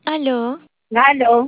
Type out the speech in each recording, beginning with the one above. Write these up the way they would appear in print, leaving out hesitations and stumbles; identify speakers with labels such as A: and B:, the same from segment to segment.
A: Aló,
B: Aló,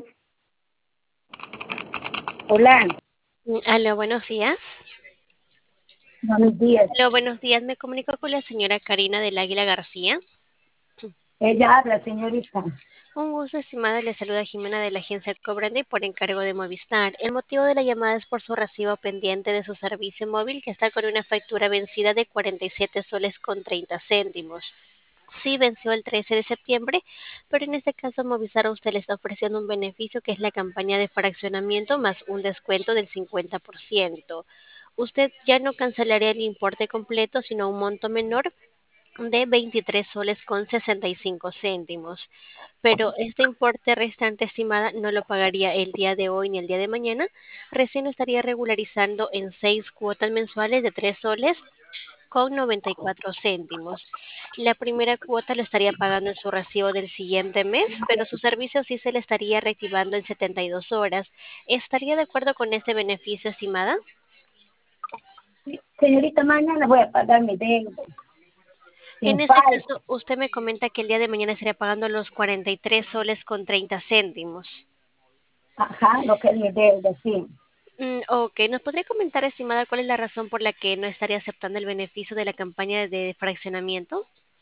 B: hola,
A: aló, buenos días.
B: buenos días.
A: Aló, buenos días. Me comunico con la señora Karina del Águila García.
B: Ella habla, señorita.
A: Un gusto, estimada. Le saluda Jimena de la agencia Cobrande por encargo de Movistar. El motivo de la llamada es por su recibo pendiente de su servicio móvil que está con una factura vencida de 47 soles con 30 céntimos. Sí, venció el 13 de septiembre, pero en este caso Movistar a usted le está ofreciendo un beneficio que es la campaña de fraccionamiento más un descuento del 50%. Usted ya no cancelaría el importe completo, sino un monto menor de 23 soles con 65 céntimos. Pero este importe restante, estimada, no lo pagaría el día de hoy ni el día de mañana. Recién lo estaría regularizando en 6 cuotas mensuales de 3 soles con 94 céntimos. La primera cuota lo estaría pagando en su recibo del siguiente mes, pero su servicio sí se le estaría reactivando en 72 horas. ¿Estaría de acuerdo con este beneficio, estimada?
B: Señorita, mañana voy a pagar mi deuda,
A: En
B: sin
A: este
B: falta.
A: caso, usted me comenta que el día de mañana estaría pagando los 43 soles con 30 céntimos.
B: Ajá, lo que es mi deuda, sí.
A: Ok, ¿nos podría comentar, estimada, cuál es la razón por la que no estaría aceptando el beneficio de la campaña de fraccionamiento?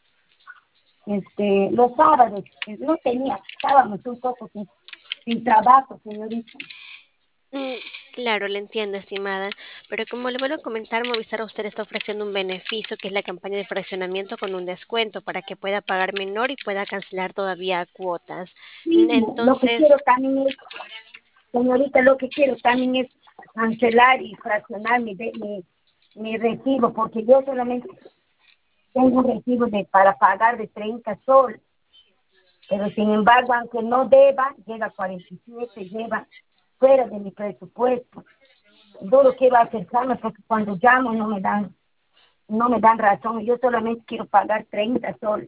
B: Los sábados, no tenía, estábamos un poco sin trabajo, señorita.
A: Mm, claro, le entiendo, estimada, pero como le vuelvo a comentar, Movistar a usted está ofreciendo un beneficio que es la campaña de fraccionamiento con un descuento para que pueda pagar menor y pueda cancelar todavía a cuotas.
B: Sí, lo que
A: Entonces,
B: quiero también es, señorita, lo que quiero también es cancelar y fraccionar mi recibo, porque yo solamente tengo un recibo para pagar de 30 soles. Pero sin embargo, aunque no deba, llega a 47, lleva fuera de mi presupuesto. Yo lo quiero acercarme porque cuando llamo no me dan razón. Yo solamente quiero pagar 30 soles.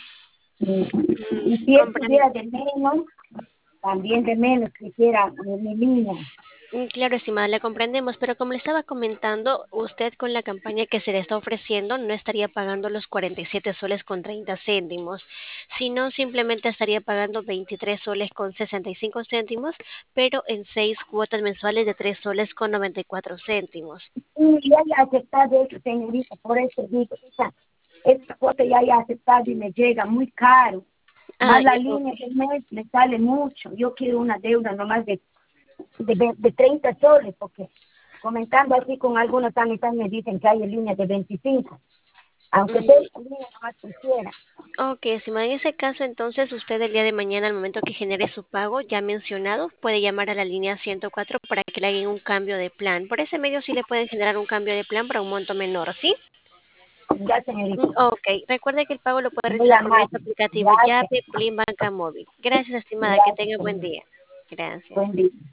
B: Y si
A: comprendo.
B: estuviera de menos, también de menos quisiera mi línea.
A: Claro, estimada, le comprendemos, pero como le estaba comentando, usted con la campaña que se le está ofreciendo no estaría pagando los 47 soles con 30 céntimos, sino simplemente estaría pagando 23 soles con 65 céntimos, pero en 6 cuotas mensuales de 3 soles con 94 céntimos.
B: Y ya he aceptado eso, señorita, por eso digo, esta cosa ya he aceptado y me llega muy caro.
A: Ah,
B: Más la
A: ya, ok.
B: línea del mes me sale mucho. Yo quiero una deuda nomás de 30 soles, porque comentando así con algunos amistades me dicen que hay en línea de 25, aunque sea
A: Mm,
B: esta línea nomás quisiera.
A: ok, estimada, en ese caso, entonces usted el día de mañana, al momento que genere su pago, ya mencionado, puede llamar a la línea 104 para que le hagan un cambio de plan. Por ese medio sí le pueden generar un cambio de plan para un monto menor, ¿sí?
B: Ya, señorita,
A: Ok, recuerde que el pago lo puede
B: muy
A: realizar por medio de
B: amable.
A: su aplicativo
B: Gracias,
A: Yape, Plin Banca Móvil. Gracias, estimada, que
B: gracias,
A: tenga buen
B: señorita.
A: día. Gracias.
B: Buen día.